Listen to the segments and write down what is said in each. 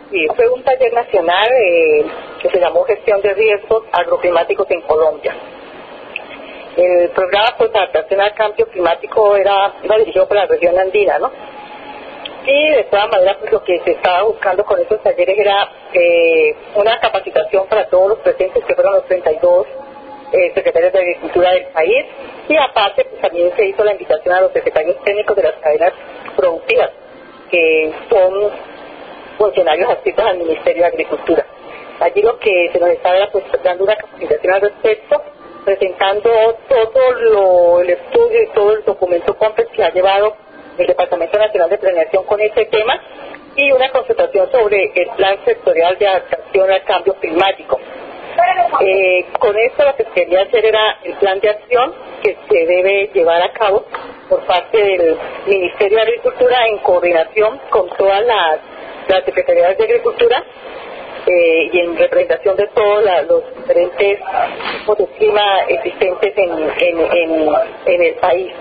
Sí, fue un taller nacional que se llamó Gestión de Riesgos Agroclimáticos en Colombia. El programa pues, de adaptación al cambio climático era dirigido por la región andina, ¿no? Y de todas maneras pues, lo que se estaba buscando con estos talleres era una capacitación para todos los presentes, que fueron los 32 secretarios de Agricultura del país, y aparte pues, también se hizo la invitación a los secretarios técnicos de las cadenas productivas, que son funcionarios adscritos al Ministerio de Agricultura. Allí lo que se nos estaba era pues dando una capacitación al respecto, presentando todo el estudio y todo el documento completo que ha llevado el Departamento Nacional de Planeación con este tema, y una consultación sobre el Plan Sectorial de Adaptación al Cambio Climático. Con esto lo que se quería hacer era el plan de acción que se debe llevar a cabo por parte del Ministerio de Agricultura en coordinación con todas las secretarías de Agricultura y en representación de todos los diferentes tipos de clima existentes en el país.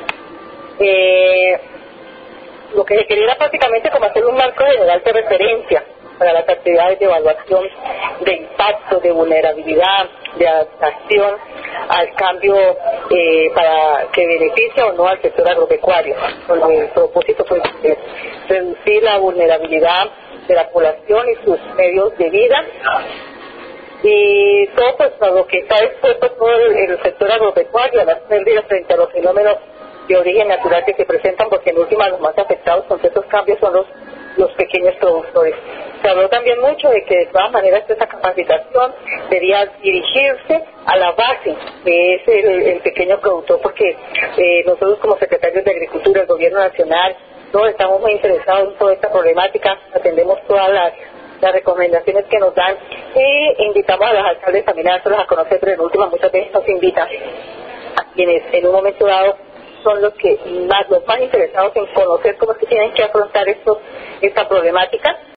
Lo que se quería era prácticamente como hacer un marco general de referencia para las actividades de evaluación de impacto, de vulnerabilidad, de adaptación al cambio para que beneficie o no al sector agropecuario. Con el propósito pues, de reducir la vulnerabilidad de la población y sus medios de vida, y todo pues a lo que está expuesto todo el sector agropecuario, a las pérdidas frente a los fenómenos de origen natural que se presentan, porque en última los más afectados con estos cambios son los pequeños productores. Se habló también mucho de que de todas maneras esta capacitación debía dirigirse a la base, que es el pequeño productor, porque nosotros como secretarios de Agricultura, el Gobierno Nacional, todos estamos muy interesados en toda esta problemática, atendemos todas las recomendaciones que nos dan y invitamos a los alcaldes también a dárselos a conocer, pero en última muchas veces nos invitan a quienes en un momento dado son los más interesados en conocer cómo es que tienen que afrontar esta problemática.